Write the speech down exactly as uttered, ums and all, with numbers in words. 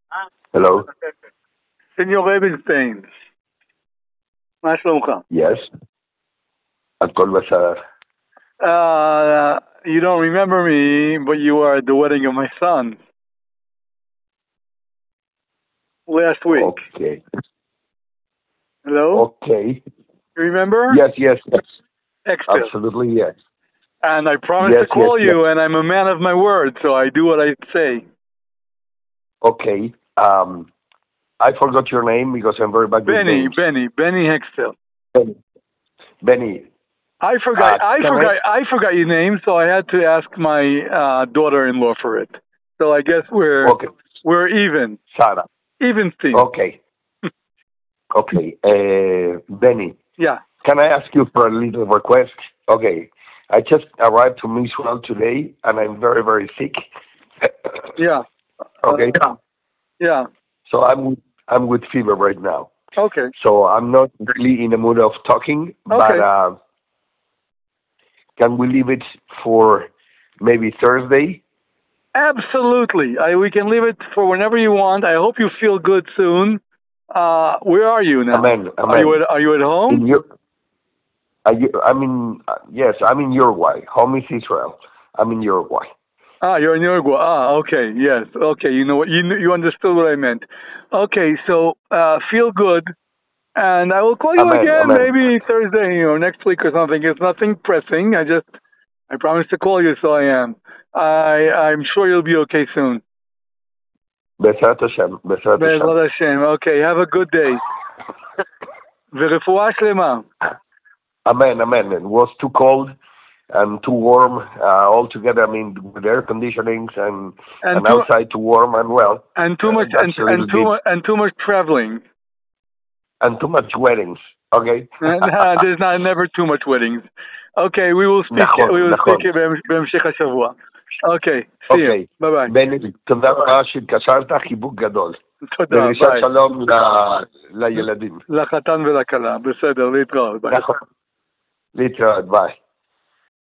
Hello? Senor Rubinstein, מה שלומך? Yes? הכל בסדר. Uh, you don't remember me, but you were at the wedding of my son last week. Okay. Hello? Okay. You remember? Yes, yes, yes. Excellent. Absolutely, yes. And I promised Yes, to call yes, you, yes. and I'm a man of my word, so I do what I say. Okay. Um, I forgot your name because I'm very bad with Benny, names. Benny, Benny Hextel. Benny. Benny. I forgot. Uh, I can forgot. I forgot your name, so I had to ask my uh, daughter-in-law for it. So I guess we're Okay. we're even, Sarah. even Steve. Okay. Okay. Uh, Benny. Yeah. Can I ask you for a little request? Okay. I just arrived to Israel today, and I'm very, very sick. Yeah. Okay. Uh, yeah. So I'm I'm with fever right now. Okay. So I'm not really in the mood of talking, but Okay. uh, can we leave it for maybe Thursday? Absolutely. I, we can leave it for whenever you want. I hope you feel good soon. Uh, where are you now? Amen. Amen. Are you at, are you at home? In your, are you, I mean, uh, yes, I'm in Uruguay. Home is Israel. I'm in Uruguay. Ah, you're in Uruguay. Ah, okay. Yes. Okay. You know what? You kn- you understood what I meant. Okay. So uh, feel good, and I will call you Amen. again Amen. maybe Thursday or next week or something. It's nothing pressing. I just I promised to call you, so I am. I I'm sure you'll be okay soon. Bezrat Hashem. Bezrat Hashem. Be'ezrat Hashem. Okay. Have a good day. ורפואה שלמה. Amen. Amen. It was too cold and too warm uh, altogether. I mean, with air conditionings and And and too, outside too warm and well. and too uh, much that's and, a little and too bit- much and too much traveling. and too much weddings. Okay. Nah, there's not never too much weddings. Okay, we will speak. נכון, We will נכון. speak בהמ- בהמשך השבוע. Okay, see you. אוקיי. Bye bye. בני, תודה רבה שהתקשרת, חיבוק גדול. תודה, ודרישת ביי. שלום ל- לילדים. לחתן ולכלה. בסדר, להתראות. ביי. נכון. להתראות, ביי.